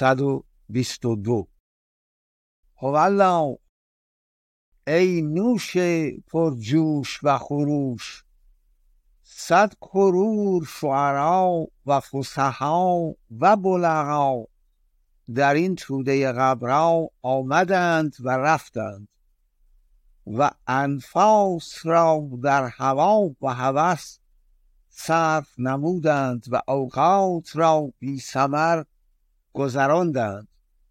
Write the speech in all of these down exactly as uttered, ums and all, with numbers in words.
صد و بیست و دو. هوالله ای نوش پرجوش و خروش، صد کرور شعرا و فصحا و بلغا در این توده غبرا آمدند و رفتند و انفاس را در هوا و هوس صرف نمودند و اوقات را بی ثمر گذراندند.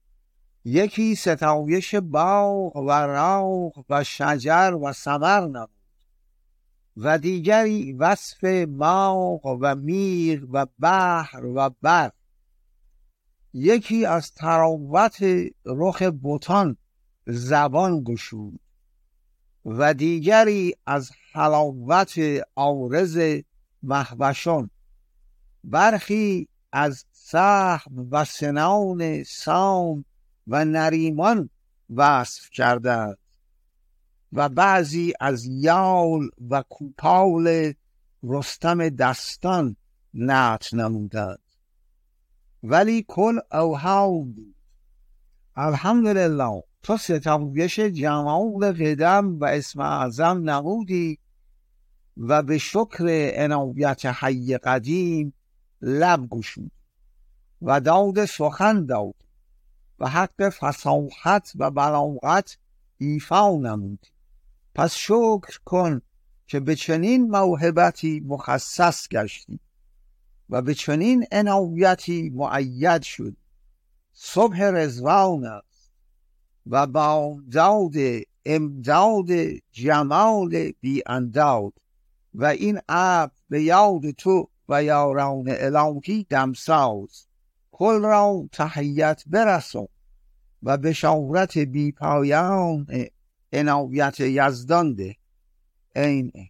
یکی ستایش باغ و راغ و شجر و ثمر نمود و دیگری وصف ماغ و میغ و بحر و بر. یکی از طراوت رخ بتان زبان گشود و دیگری از حلاوت عارض مهوشان. برخی از سحب و سنان سام و نریمان وصف کردند و بعضی از یال و کوپال رستم دستان نعت نمودند، ولی کل اوهام بود. الحمدلله تو ستایش جمال قدم و اسم اعظم نمودی و به شکر عنایت حی قدیم لب گشود و داد سخن داد و حق فصاحت و بلاغت ایفا نمودی. پس شکر کن که به چنین موهبتی مخصص گشتی و به چنین عنایتی مؤید شد. صبح رضوان است و بامداد امداد جمال بی انداد و این ابر به یاد تو و یاران الهی دمساز. کل را تحیت برسان و بشارت بی پایان عنایت یزدان ده. این